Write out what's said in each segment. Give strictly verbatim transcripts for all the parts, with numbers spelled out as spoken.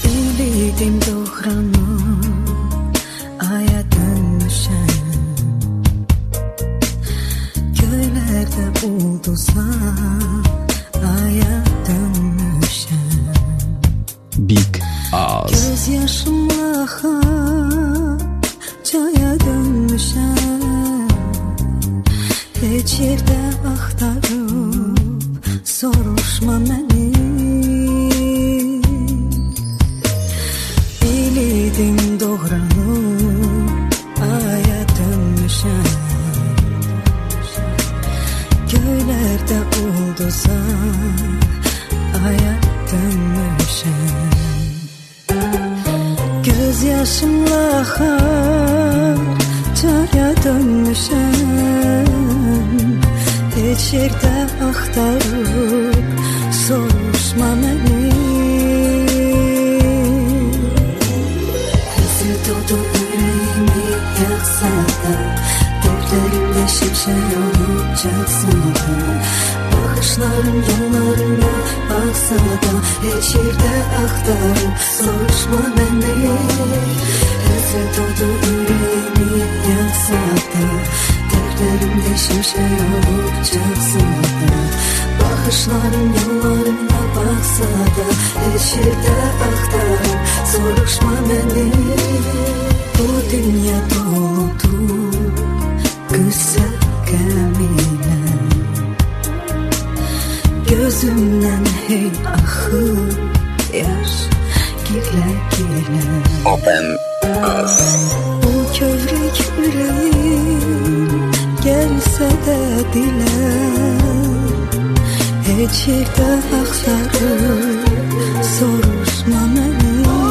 Bildim doğranı aya dönmüşem, göylerde ulduzlar aya dönmüşem. Big Ağız. Göz yaşımla çaya dönmüşem. Heç yerde axtarıb soruşma məni. Bildim doğranı aya dönmüşem, göylerde ulduzlar aya dönmüşem. Göz yaşımla çaya dönmüşem. Heç yerdə axtarıb soruşma məni. Həsrət odu ürəyimi yaxsa da, dərdlərimdə şimşək olub çaxsa da, baxışlarım yollarına baxsa da, heç yerdə axtarıb soruşma məni. Həsrət odu ürəyimi yaxsa da, dərdlərimdə şimşək olub çaxsa da, baxışlarım yollarına baxsa da, heç yerdə axtarıb soruşma məni. Bu dünya doludur qısa qəm ilə, gözümdən hey axır yaş gilə-gilə. Open Ağız. Bu kövrək ürəyim gəlsə də dilə, heç yerdə axtarıb soruşma məni.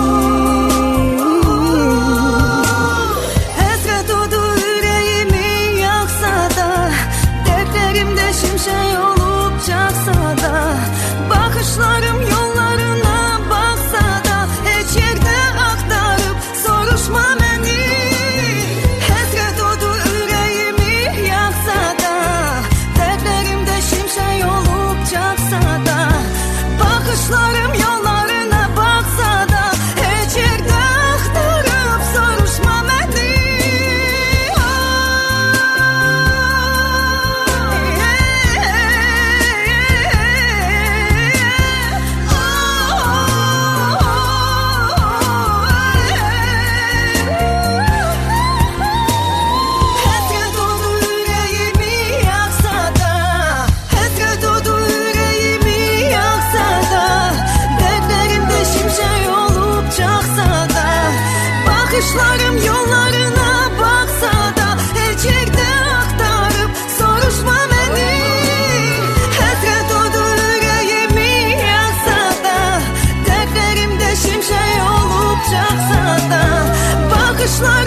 Həsrət odu ürəyimi yaxsa da, dərdlərimdə şimşək olub çaxsa da, baxışlarım yollarına baxsa da, heç yerdə axtarıb soruşma məni. Həsrət odu ürəyimi yaxsa da, dərdlərimdə şimşək olub çaxsa da, baxışlarım yollarına baxsa da, heç yerdə axtarıb soruşma məni. Həsrət odu ürəyimi yaxsa da, həsrət odu ürəyimi yaxsa da, dərdlərimdə şimşək olub çaxsa da, baxışlarım yollarına baxsa da, heç yerdə axtarıb soruşma məni. Həsrət odu ürəyimi yaxsa da, dərdlərimdə şimşək olub çaxsa da, baxışlarım